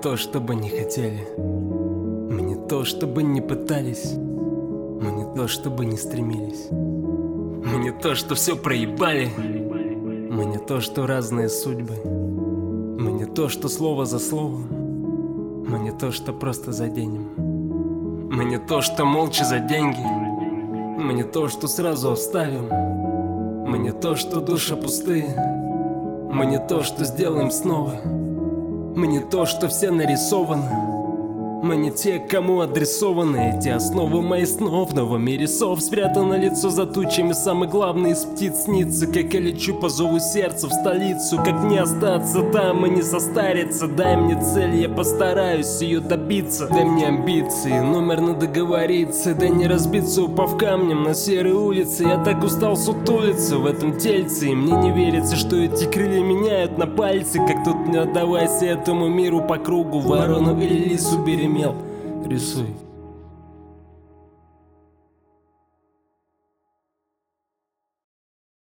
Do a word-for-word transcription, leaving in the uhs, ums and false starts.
то, чтобы не хотели, мы не то, чтобы не пытались, мы не то, чтобы не стремились, мы не то, что все проебали, мы не то, что разные судьбы, мы не то, что слово за словом, мы не то, что просто заденем, мы не то, что молча за деньги, мы не то, что сразу оставим, мы не то, что души пустые, мы не то, что сделаем снова, мы не то, что все нарисованы, мы не те, кому адресованы эти основы моих снов. В новом мире сов спрятано лицо за тучами. Самый главный из птиц снится, как я лечу по зову сердца в столицу. Как не остаться там и не состариться. Дай мне цель, я постараюсь ее добиться. Дай мне амбиции, номер надо договориться. Дай не разбиться, упав камнем на серой улице. Я так устал сутулиться в этом тельце, и мне не верится, что эти крылья меняют на пальцы. Как тут не отдавайся этому миру по кругу, ворону или лису берем. Рисуй.